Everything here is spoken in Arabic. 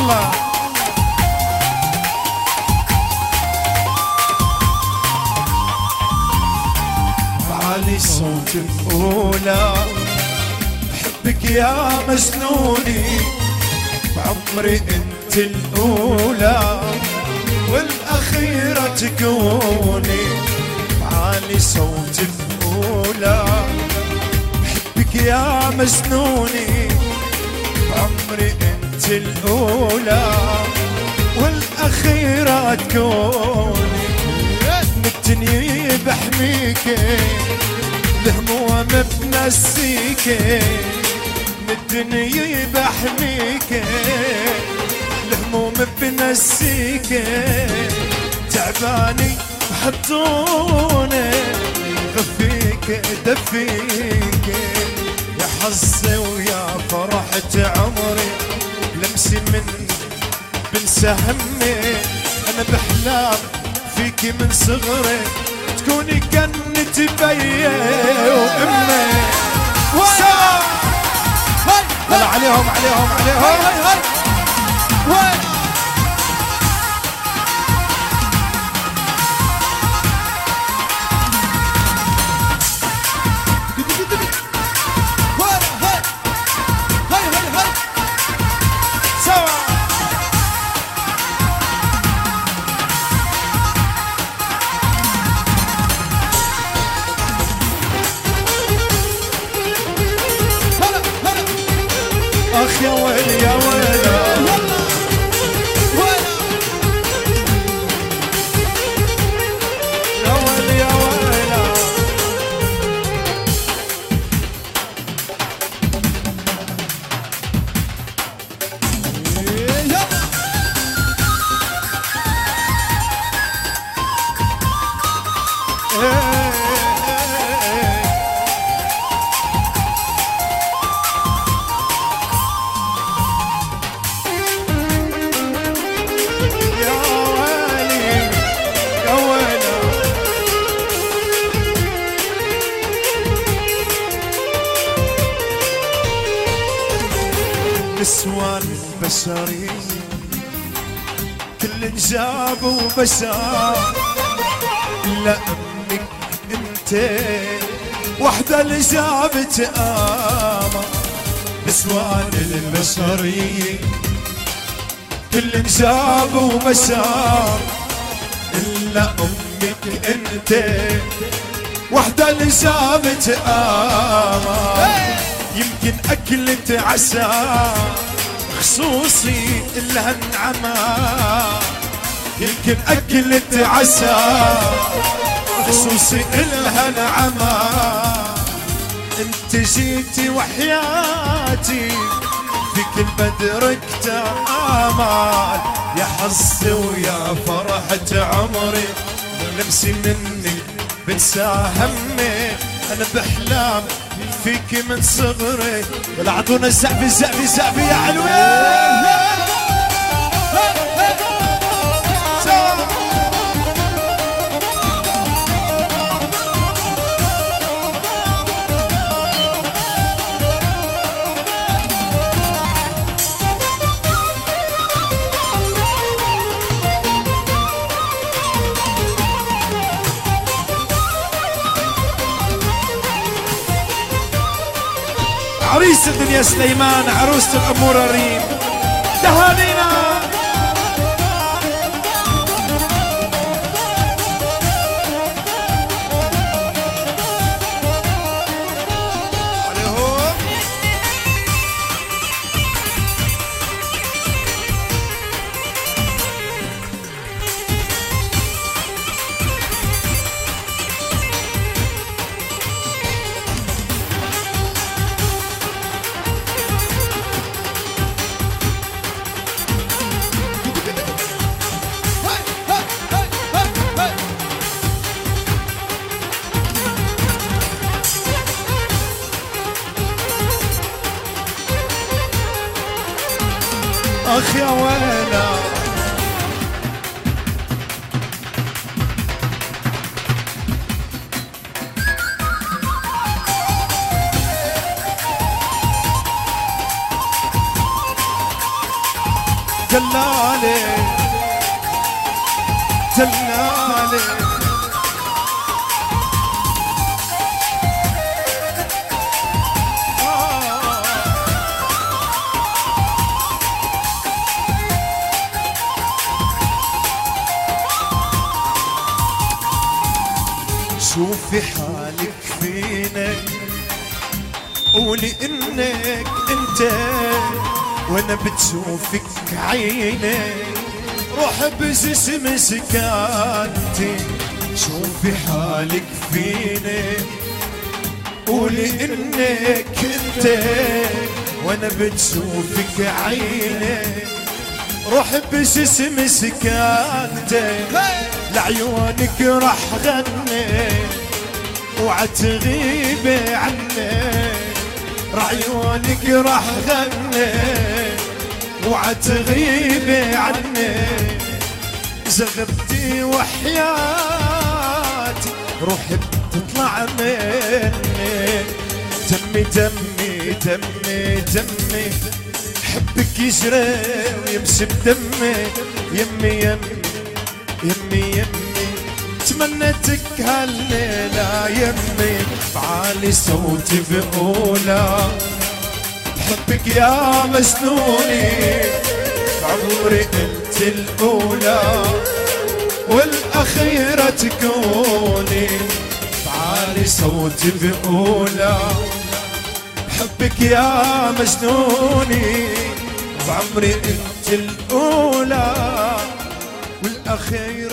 الله. عالي صوت الأولى بحبك يا مجنوني، بعمري انت الأولى والأخيرة تكوني. عالي صوت الأولى بحبك يا مجنوني، بعمري انت الأولى والأخيرة تكوني. متني بحميكي الهموم بنسيكي، متني بحميكي الهموم بنسيكي. تعباني حطوني غفيك دفيك، يا حظي ويا فرحة عمري لمسي مني بنسى همي. انا بحلام فيكي من صغري تكوني كنتي بيي وامي. هلا عليهم عليهم عليهم. اخ يا ويلي يا ويلي يا ويلي يا ويلي. نسوان البشري كل جاب وبشر، لا امك انت وحده اللي جابت امر. نسوان البشري كل جاب وبشر، الا امك انت وحده اللي جابت امر. يمكن أكلة عسى خصوصي إلها النعمة، يمكن أكلة عسى خصوصي إلها نعمة. انت جيتي وحياتي فيك البدر اكتمل، يا حظي ويا فرحة عمري لمسي منك بنسى همي. أنا بحلام فيكي من صغري. ولا عطونا الزقفي الزقفي الزقفي يا حلوين. عريس الدنيا سليمان، عروسة الأمور الريم، تهانينا. اخ يا ويلا دلالي دلالي شوفي حالك فينا قولي انك انت وانا بتشوفك عيني روح بجسم سكانتي. شوفي حالك فينا قولي انك انت وانا بتشوفك عيني روح بجسم سكانتي. لعيونك راح غني وعتغيبي عني رعيونك راح غني وعتغيبي عني. زغبتي وحياتي روحي بتطلع مني دمي دمي دمي دمي حبك يجري ويمشي بدمي يمي يمي يمي يمي تمنيتك هالليلة يمي بعالي صوتي بقوله بحبك يا مجنوني بعمري انت الاولى والاخيرة تكوني. بعالي صوتي بقوله بحبك يا مجنوني بعمري انت الاولى والاخيرة